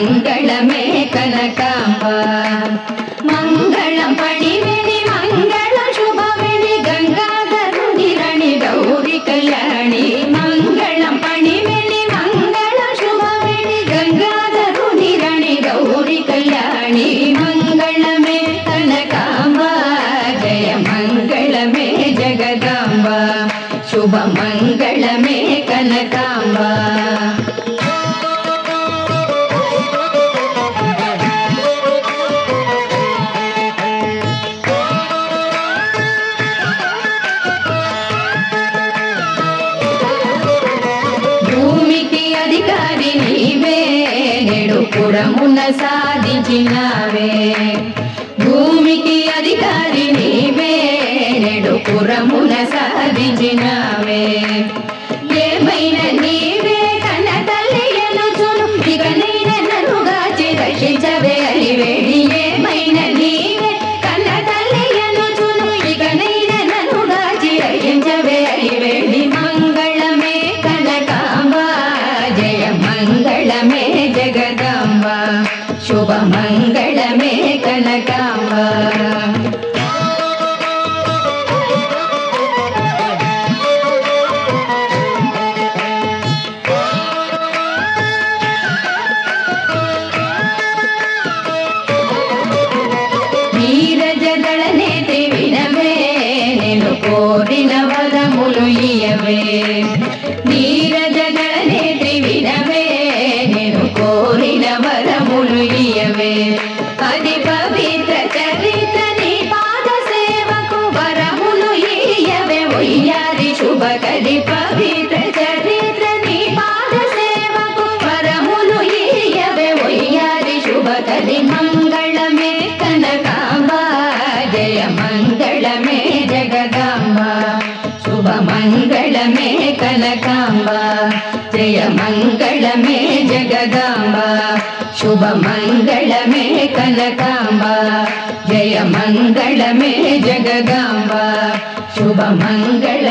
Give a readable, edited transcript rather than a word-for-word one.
మంగళమే కనకాంబ మంగళం పడివేణి మంగళ శుభవేణి గంగాధరుని రణి గౌరి కళ్యాణి మంగళం పడివేణి మంగళ శుభవేణి గంగాధరుని రణి గౌరి కళ్యాణి మంగళమే కనకాంబ జయ మంగళమే జగదాంబ శుభ మంగళమే కనకాంబ అధికారి నీవే నేడు పురమున సాధించినావే భూమికి అధికారి నీవే నేడు పురమున సాధించినావే ఏమైనా నీవే కన్న తల్లి ఎనుచును ఇకనైనా నన్నుగాచి రక్షించవే అలివేణి ఏమైనా నీవే కన్న తల్లి ఎనుచును ఇకనైనా నన్నుగాచి రక్షించవే అలివేణి మంగళమే కనకాంబ జయ మంగళమే జగదాంబ శుభ మంగళమే కనకాంబ నీరజదళ నేత్రి వినవే నేను కోరిన వరములు ఇయ్యవే నీరజదళ నేత్రి వినవే నేను కోరిన వరములు ఇయ్యవే అది పవిత్ర చరిత్ర నీ పాద సేవకు వరములు ఇయ్యవే ఒయ్యారి శుభకరి పవిత్ర చరిత్ర నీ పాద సేవకు వరములు ఇయ్యవే ఒయ్యారి శుభకరి మంగళమే కనకాంబ జయ మంగళమే జగదాంబ శుభ మంగళమే కనకాంబ జయ మంగళమే జగదాంబ శుభ మంగళమే కనకాంబ జయ మంగళమే జగదాంబ శుభ మంగళ